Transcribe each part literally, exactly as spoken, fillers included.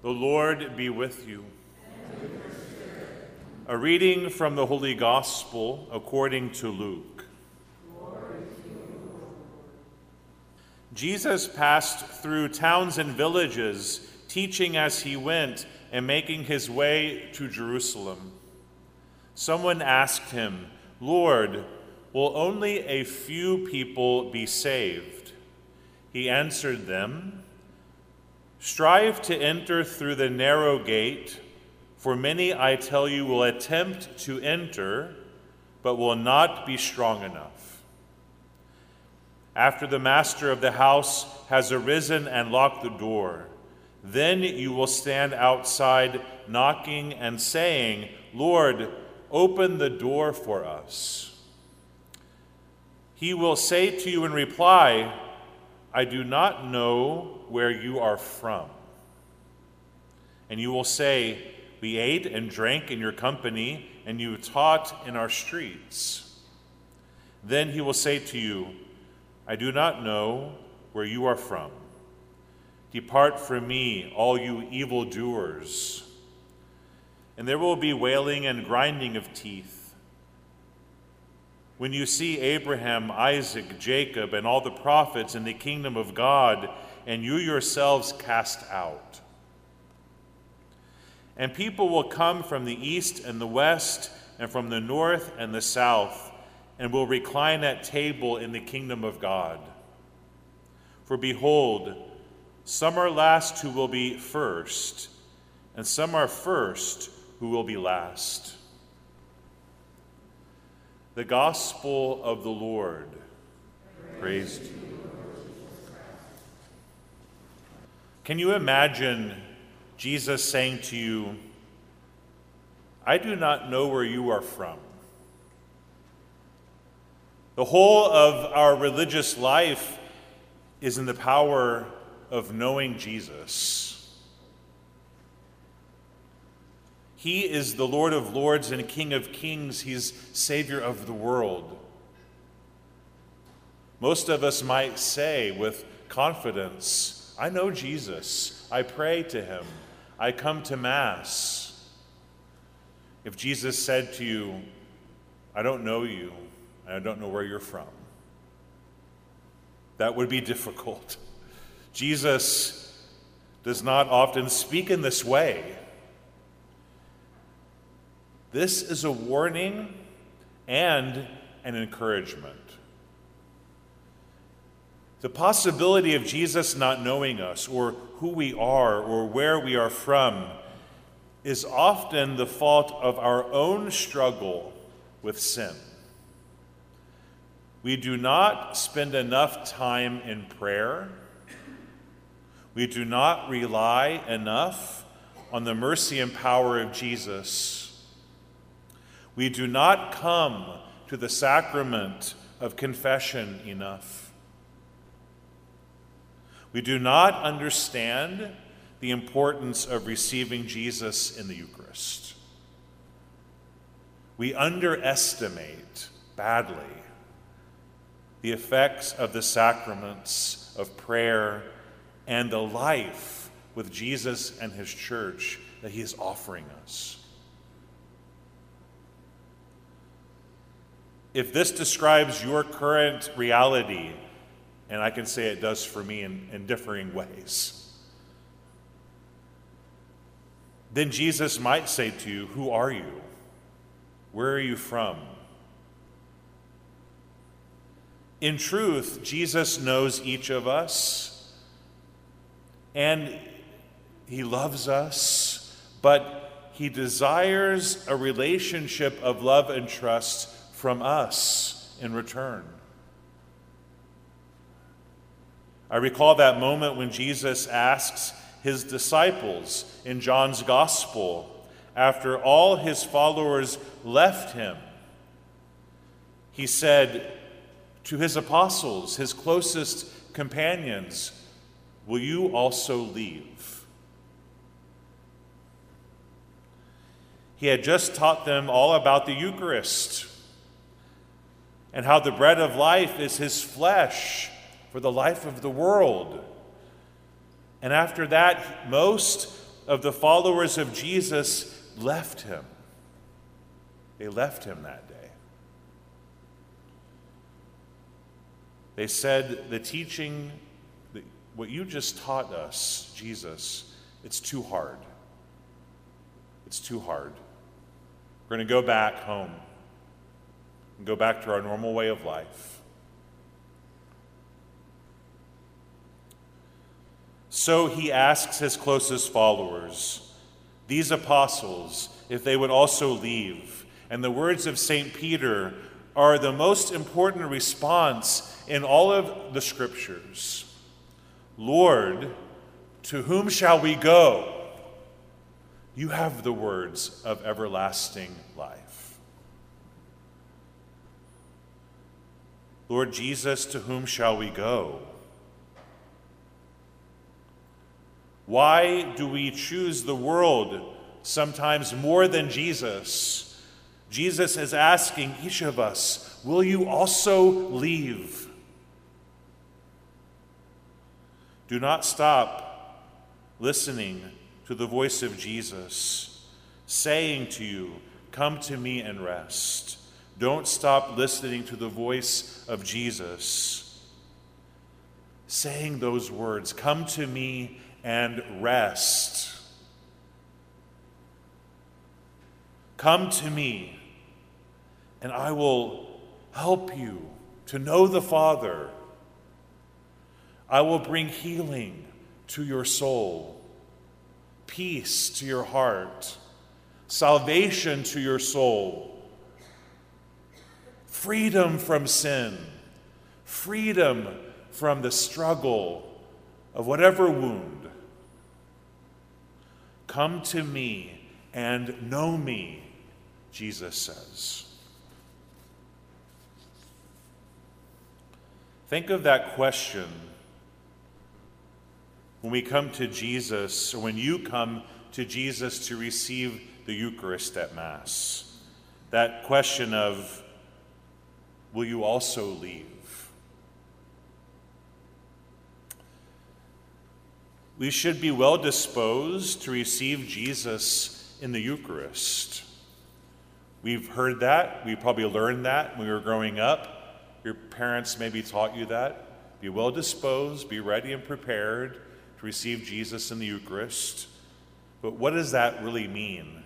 The Lord be with you. A reading from the Holy Gospel according to Luke. Jesus passed through towns and villages, teaching as he went and making his way to Jerusalem. Someone asked him, "Lord, will only a few people be saved?" He answered them, "Strive to enter through the narrow gate, for many, I tell you, will attempt to enter, but will not be strong enough. After the master of the house has arisen and locked the door, then you will stand outside knocking and saying, 'Lord, open the door for us.' He will say to you in reply, 'I do not know where you are from.' And you will say, 'We ate and drank in your company, and you taught in our streets.' Then he will say to you, 'I do not know where you are from. Depart from me, all you evildoers.' And there will be wailing and grinding of teeth. When you see Abraham, Isaac, Jacob, and all the prophets in the kingdom of God, and you yourselves cast out. And people will come from the east and the west, and from the north and the south, and will recline at table in the kingdom of God. For behold, some are last who will be first, and some are first who will be last." The Gospel of the Lord. Praise, Praise to you, Lord Jesus Christ. Can you imagine Jesus saying to you, "I do not know where you are from"? The whole of our religious life is in the power of knowing Jesus. He is the Lord of Lords and King of Kings. He's Savior of the world. Most of us might say with confidence, "I know Jesus. I pray to him. I come to Mass." If Jesus said to you, "I don't know you, and I don't know where you're from," that would be difficult. Jesus does not often speak in this way. This is a warning and an encouragement. The possibility of Jesus not knowing us or who we are or where we are from is often the fault of our own struggle with sin. We do not spend enough time in prayer. We do not rely enough on the mercy and power of Jesus. We do not come to the sacrament of confession enough. We do not understand the importance of receiving Jesus in the Eucharist. We underestimate badly the effects of the sacraments of prayer and the life with Jesus and his church that he is offering us. If this describes your current reality, and I can say it does for me in, in differing ways, then Jesus might say to you, "Who are you? Where are you from?" In truth, Jesus knows each of us, and he loves us, but he desires a relationship of love and trust from us in return. I recall that moment when Jesus asks his disciples in John's Gospel, after all his followers left him, he said to his apostles, his closest companions, "Will you also leave?" He had just taught them all about the Eucharist and how the bread of life is his flesh for the life of the world. And after that, most of the followers of Jesus left him. They left him that day. They said, the teaching, what you just taught us, Jesus, it's too hard. It's too hard. We're going to go back home and go back to our normal way of life. So he asks his closest followers, these apostles, if they would also leave. And the words of Saint Peter are the most important response in all of the scriptures. Lord, to whom shall we go? You have the words of everlasting life. Lord Jesus, to whom shall we go? Why do we choose the world sometimes more than Jesus? Jesus is asking each of us, will you also leave? Do not stop listening to the voice of Jesus, saying to you, come to me and rest. Don't stop listening to the voice of Jesus, saying those words, come to me and rest. Come to me, and I will help you to know the Father. I will bring healing to your soul, peace to your heart, salvation to your soul, freedom from sin, freedom from the struggle of whatever wound. Come to me and know me, Jesus says. Think of that question when we come to Jesus, or when you come to Jesus to receive the Eucharist at Mass. That question of, will you also leave? We should be well disposed to receive Jesus in the Eucharist. We've heard that. We probably learned that when we were growing up. Your parents maybe taught you that. Be well disposed, be ready and prepared to receive Jesus in the Eucharist. But what does that really mean?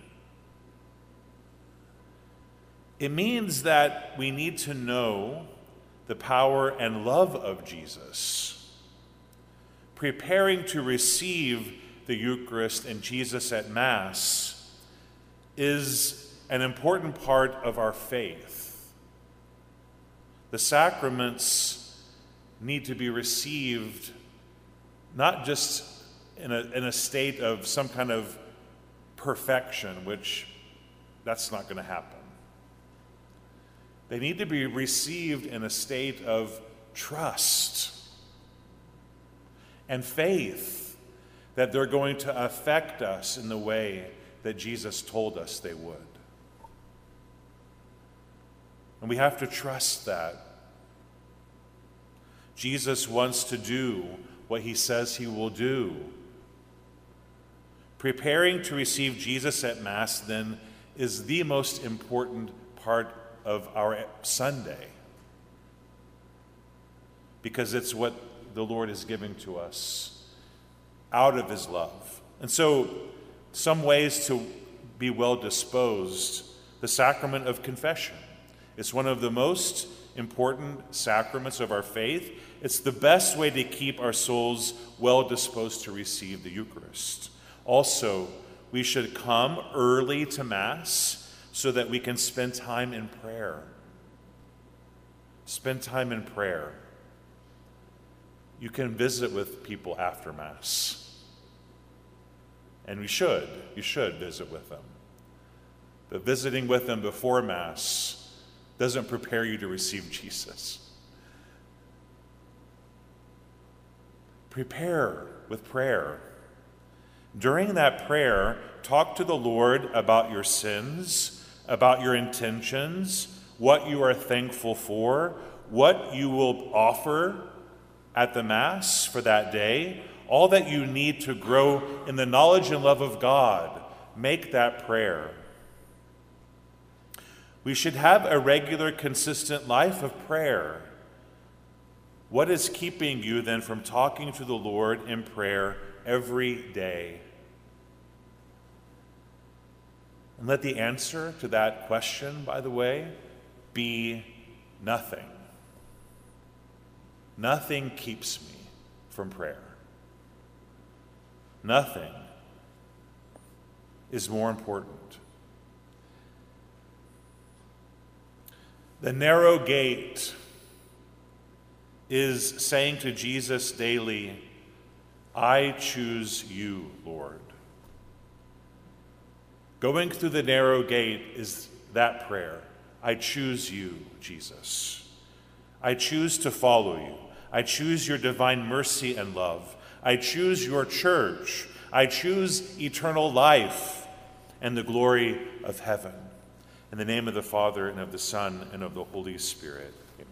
It means that we need to know the power and love of Jesus. Preparing to receive the Eucharist and Jesus at Mass is an important part of our faith. The sacraments need to be received not just in a, in a state of some kind of perfection, which that's not going to happen. They need to be received in a state of trust and faith that they're going to affect us in the way that Jesus told us they would. And we have to trust that. Jesus wants to do what he says he will do. Preparing to receive Jesus at Mass, then, is the most important part of our Sunday, because it's what the Lord is giving to us out of his love. And so, some ways to be well disposed: the sacrament of confession. It's one of the most important sacraments of our faith. It's the best way to keep our souls well disposed to receive the Eucharist. Also, we should come early to Mass so that we can spend time in prayer. Spend time in prayer. You can visit with people after Mass. And we should. You should visit with them. But visiting with them before Mass doesn't prepare you to receive Jesus. Prepare with prayer. During that prayer, talk to the Lord about your sins, about your intentions, what you are thankful for, what you will offer at the Mass for that day. all that you need to grow in the knowledge and love of God, make that prayer. We should have a regular, consistent life of prayer. What is keeping you then from talking to the Lord in prayer every day? And let the answer to that question, by the way, be nothing. Nothing keeps me from prayer. Nothing is more important. The narrow gate is saying to Jesus daily, I choose you, Lord. Going through the narrow gate is that prayer. I choose you, Jesus. I choose to follow you. I choose your divine mercy and love. I choose your church. I choose eternal life and the glory of heaven. In the name of the Father, and of the Son, and of the Holy Spirit. Amen.